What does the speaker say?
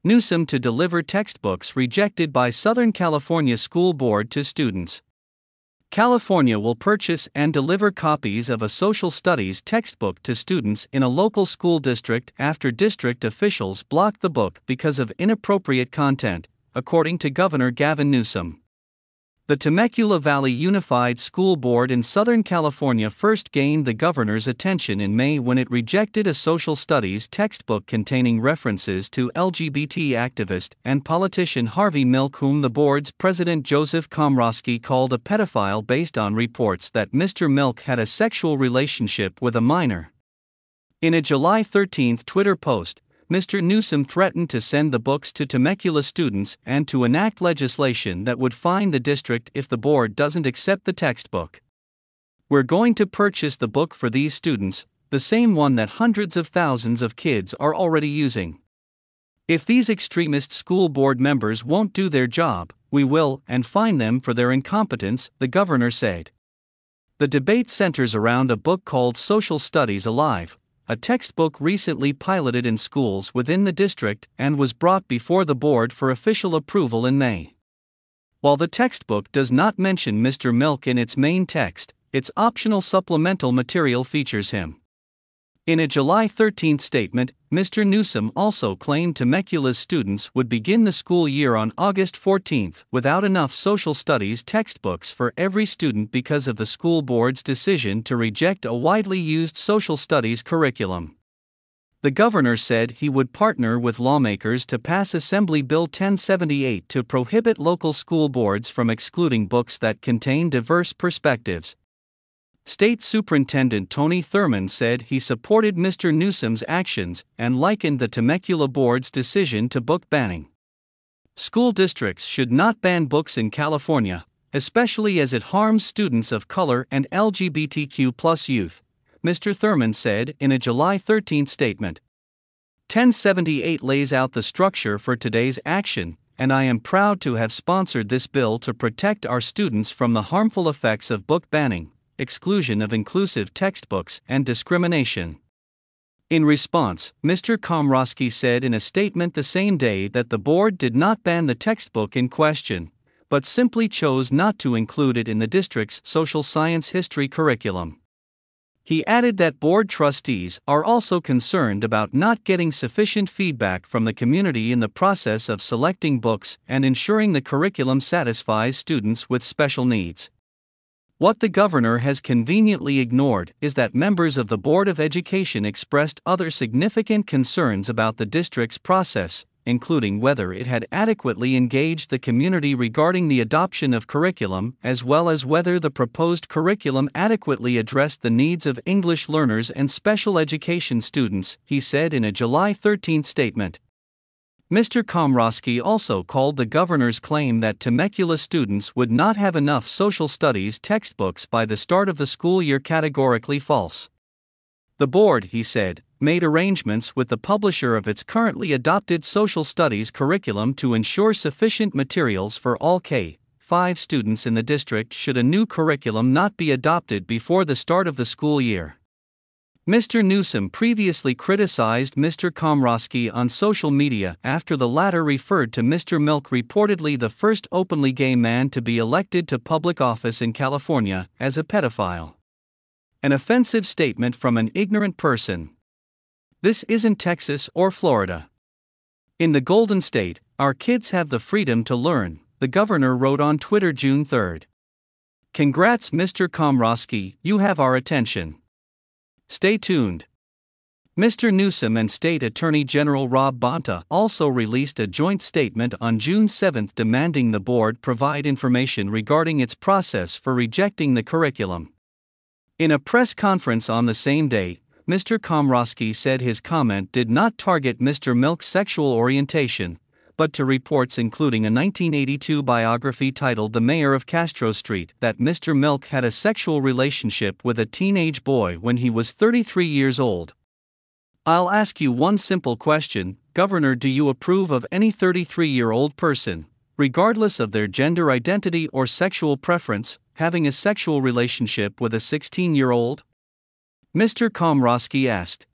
Newsom to deliver textbooks rejected by Southern California School Board to students. California will purchase and deliver copies of a social studies textbook to students in a local school district after district officials blocked the book because of inappropriate content, according to Governor Gavin Newsom. The Temecula Valley Unified School Board in Southern California first gained the governor's attention in May when it rejected a social studies textbook containing references to LGBT activist and politician Harvey Milk, whom the board's president Joseph Komrosky called a pedophile based on reports that Mr. Milk had a sexual relationship with a minor. In a July 13 Twitter post, Mr. Newsom threatened to send the books to Temecula students and to enact legislation that would fine the district if the board doesn't accept the textbook. "We're going to purchase the book for these students, the same one that hundreds of thousands of kids are already using. If these extremist school board members won't do their job, we will, and fine them for their incompetence," the governor said. The debate centers around a book called Social Studies Alive, a textbook recently piloted in schools within the district and was brought before the board for official approval in May. While the textbook does not mention Mr. Milk in its main text, its optional supplemental material features him. In a July 13 statement, Mr. Newsom also claimed Temecula's students would begin the school year on August 14 without enough social studies textbooks for every student because of the school board's decision to reject a widely used social studies curriculum. The governor said he would partner with lawmakers to pass Assembly Bill 1078 to prohibit local school boards from excluding books that contain diverse perspectives. State Superintendent Tony Thurmond said he supported Mr. Newsom's actions and likened the Temecula board's decision to book banning. "School districts should not ban books in California, especially as it harms students of color and LGBTQ+ youth," Mr. Thurmond said in a July 13 statement. 1078 lays out the structure for today's action, and I am proud to have sponsored this bill to protect our students from the harmful effects of book banning, exclusion of inclusive textbooks, and discrimination. In response, Mr. Komrosky said in a statement the same day that the board did not ban the textbook in question, but simply chose not to include it in the district's social science history curriculum. He added that board trustees are also concerned about not getting sufficient feedback from the community in the process of selecting books and ensuring the curriculum satisfies students with special needs. What the governor has conveniently ignored is that members of the Board of Education expressed other significant concerns about the district's process, including whether it had adequately engaged the community regarding the adoption of curriculum, as well as whether the proposed curriculum adequately addressed the needs of English learners and special education students, he said in a July 13 statement. Mr. Komrosky also called the governor's claim that Temecula students would not have enough social studies textbooks by the start of the school year categorically false. The board, he said, made arrangements with the publisher of its currently adopted social studies curriculum to ensure sufficient materials for all K-5 students in the district should a new curriculum not be adopted before the start of the school year. Mr. Newsom previously criticized Mr. Komrosky on social media after the latter referred to Mr. Milk, reportedly the first openly gay man to be elected to public office in California, as a pedophile. An offensive statement from an ignorant person. This isn't Texas or Florida. In the Golden State, our kids have the freedom to learn, the governor wrote on Twitter June 3. Congrats, Mr. Komrosky, you have our attention. Stay tuned. Mr. Newsom and State Attorney General Rob Bonta also released a joint statement on June 7 demanding the board provide information regarding its process for rejecting the curriculum. In a press conference on the same day, Mr. Komrosky said his comment did not target Mr. Milk's sexual orientation, but to reports including a 1982 biography titled The Mayor of Castro Street that Mr. Milk had a sexual relationship with a teenage boy when he was 33 years old. I'll ask you one simple question, Governor: do you approve of any 33-year-old person, regardless of their gender identity or sexual preference, having a sexual relationship with a 16-year-old? Mr. Komrosky asked.